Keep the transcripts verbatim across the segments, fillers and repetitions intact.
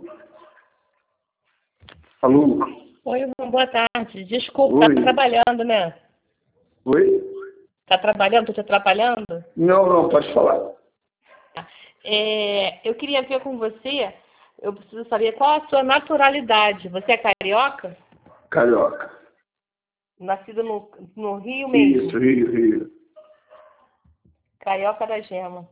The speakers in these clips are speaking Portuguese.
Alô? Oi, irmão, boa tarde. Desculpa, Oi. tá trabalhando, né? Oi? Tá trabalhando? Tô te atrapalhando? Não, não, pode falar. Tá. É, eu queria ver com você, eu preciso saber qual a sua naturalidade. Você é carioca? Carioca. Nascido no, no Rio mesmo? Isso, Rio, Rio. Carioca da Gema.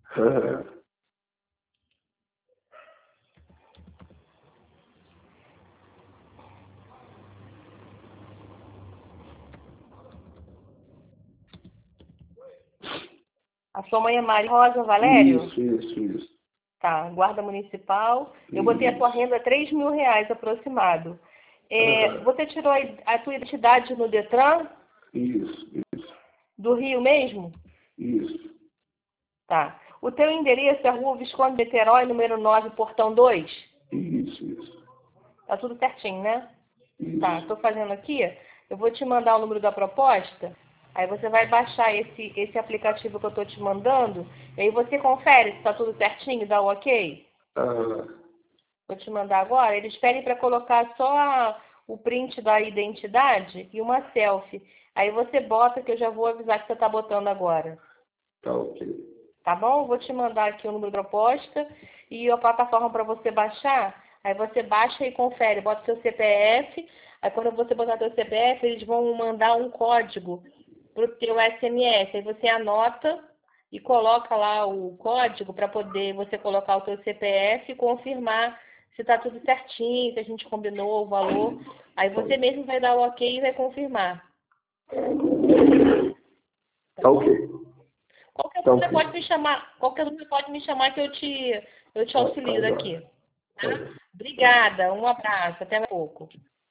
A sua mãe é Maria Rosa Valério? Isso, isso, isso. Tá, guarda municipal. Eu botei a sua renda três mil reais aproximado. É, Aham. você tirou a, a tua identidade no Detran? Isso, isso, Do Rio mesmo? isso. Tá. O teu endereço é Rua Visconde de Niterói, número nove, portão dois? Isso, isso. Tá tudo certinho, né? Tá, Isso. tô fazendo aqui. Eu vou te mandar o número da proposta. Aí você vai baixar esse, esse aplicativo que eu tô te mandando. E aí você confere se tá tudo certinho, dá o ok? Ah, Vou te mandar agora. Eles pedem para colocar só a- o print da identidade e uma selfie. Aí você bota que eu já vou avisar que você tá botando agora. tá ok. Tá bom? Vou te mandar aqui o número da proposta e a plataforma para você baixar. Aí você baixa e confere, bota seu C P F. Aí quando você botar seu C P F, eles vão mandar um código pro teu S M S. Aí você anota e coloca lá o código para poder você colocar o teu C P F e confirmar se está tudo certinho, se a gente combinou o valor. Aí você mesmo vai dar o ok e vai confirmar. Tá Tá bom? ok. Qualquer Tá dúvida ok. pode me chamar. Qualquer dúvida pode me chamar que eu te, eu te Tá, tá auxilio daqui. jóia. Tá? Tá bom. Obrigada. Um abraço. Até daqui a pouco.